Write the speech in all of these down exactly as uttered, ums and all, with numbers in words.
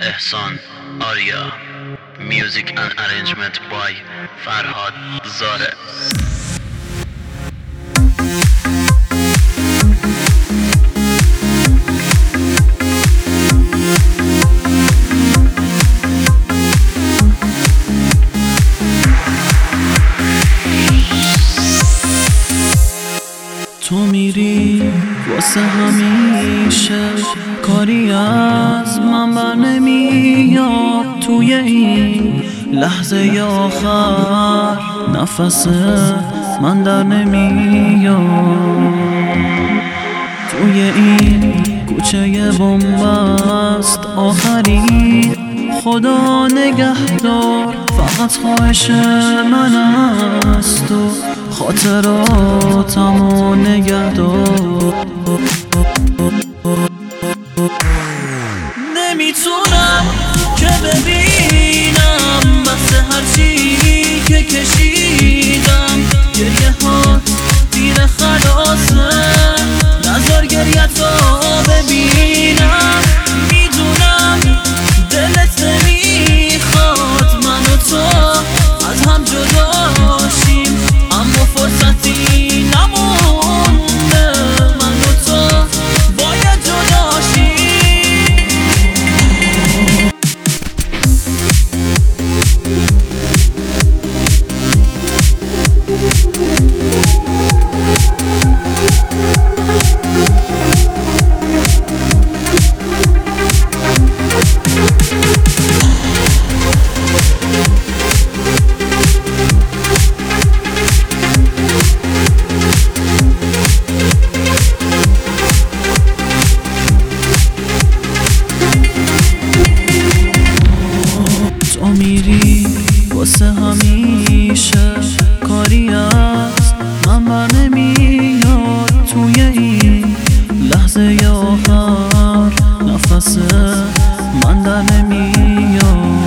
Ehsan Arya. Music and arrangement by Farhad Zare. تو میری واسه همیشه، کاری از من بر نمیاد. توی این لحظه آخر نفس من در نمیاد. توی این کوچه بنبست آخری، خدا نگهدار. فقط خواهش من است تو خاطراتمو نگهدار. نمیتونم که ببینم بس هرچی که کشیدم. گریه ها دیر خلاصه، نذار گریه تا ببینم. میدونم دلت نمیخواد من و تو از هم جدا شیم، اما فرصتی نمونده من و تو باید جدا شیم. تو میری واسه همیشه، کاری از من بر نمیاد. توی این لحظه آخر نفس من در نمیاد.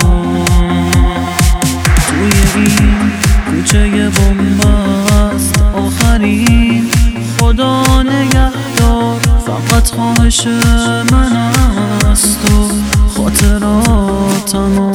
توی این کوچه بنبست آخرین، خدا نگهدار. فقط خواهش من است تو خاطراتمو